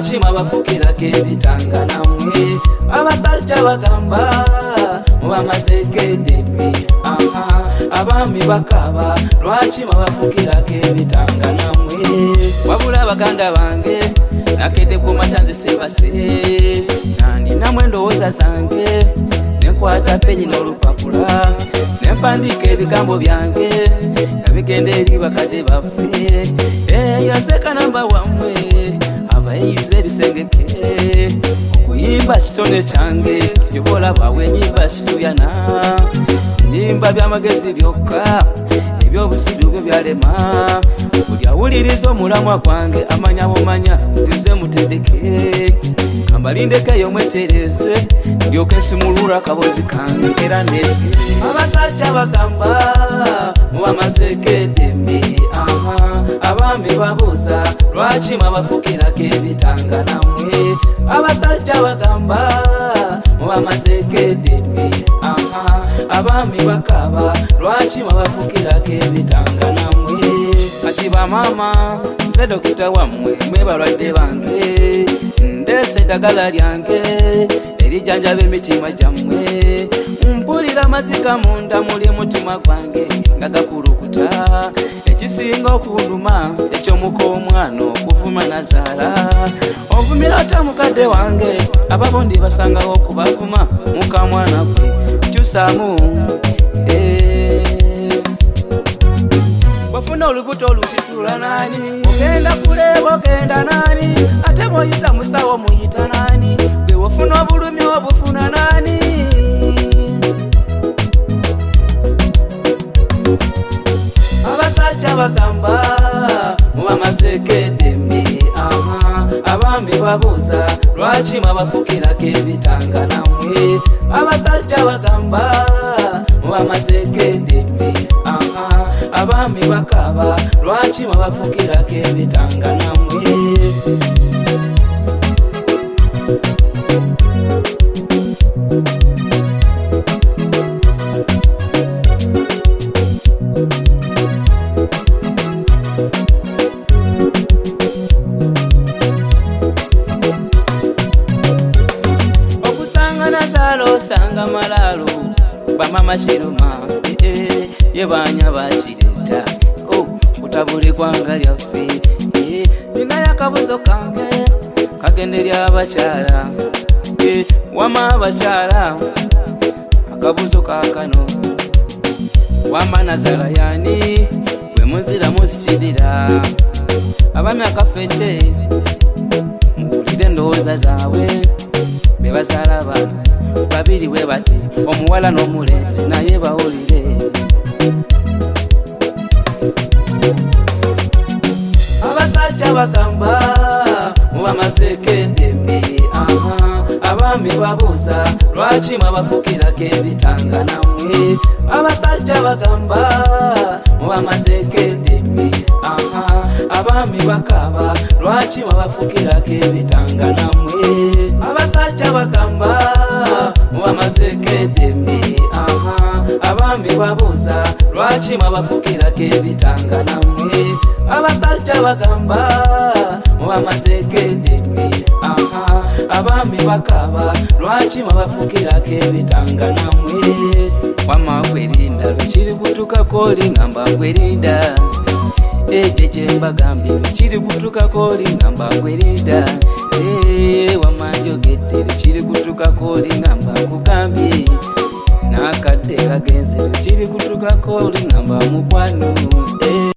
lwaki mwabafukirako ebitanga namwe abasajja bagamba mubamazeko endemi abaami bakaba lwaki mwabafukirako ebitanga namwe wabula baganda bange nakedde ku matanzi sebase nandinamu endowooza zange nenkwata penyi n'olupapula nempandiika ebigambo byange nga bigenda eri bakadde baffe yazeka namba wammwe abayize ebisengeke okuyimba kitone kyange kyobola bwawe enyimba situyana nyimba byamagezi byokka ebyobusiru bwe byalema buli awuliriza omulamwa gwange amanya bumanya ntize mutendeke kambalindekeyo mwetereze ndyoke simulula akabozi kange era nesi abasajja bagamba mubamazeko endemi abaami babuuza lwaki mwabafukirako ebitanga namwe abasajja bagamba mubamazeko endemi abaami bakaba lwaki mwabafukirako ebitanga namwe kati bamama nze dokita wammwe mwe balwadde bange ndeese eddagala lyange erijjanjaba emitima gyammwe mpulira mazika munda muli mutima gwange nga gakulukuta ekisinga okunduma ekyomuka omwana okuvuma nazaala onvumira ota mukadde wange ababondi basangawo okubavuma muka mwana gwe kyusaamu bafuna olubuto olusitula nani ogenda kuleba ogenda nani ate bwoyita musawo muyita nani bwe wafuna obulumi obufuna nani abasajja bagamba mubamazeko endemi abaami babuuza lwaki mwabafukirako ebitanga namwe abasajja bagamba mubamazeko endemi abaami bakaba lwaki mwabafukirako ebitanga namwe okusanga nazaalo osanga malaalo bamama kiruma ye banya bakireta kutabule gwanga lyaffe ninayo akabuzo kange kagenderya abakyala wama abakyala akabuzo kakano wama nazala yani bwe muzira muzikirira abaami akafece muwulire endowooza zaabwe bebazaala abaana babiri bwe bati omuwala n'omulenzi naye bawulire abasajja bagamba mubamazeko endemi abaami babuuza lwaki mwabafukirako ebitanga namwe abasajja bagamba mubamazeko endemi abaami bakaba lwaki mwabafukirako ebitanga namwe abasajja bagamba mubamazeko endemi abaami babuuza lwaki mwabafukirako ebitanga namwe abasajja bagamba mubamazeko endemi abaami bakaba lwaki mwabafukirako ebitanga namwe wama kwerinda lwekiri kutukako olingamba kwerinda ejeje mbagambye lwekiri kutukako olingamba kwerinda wamanjogedde lwekiri kutukako olingamba nkugambye nakadde kagenze lwekiri kutukako olingamba mukwano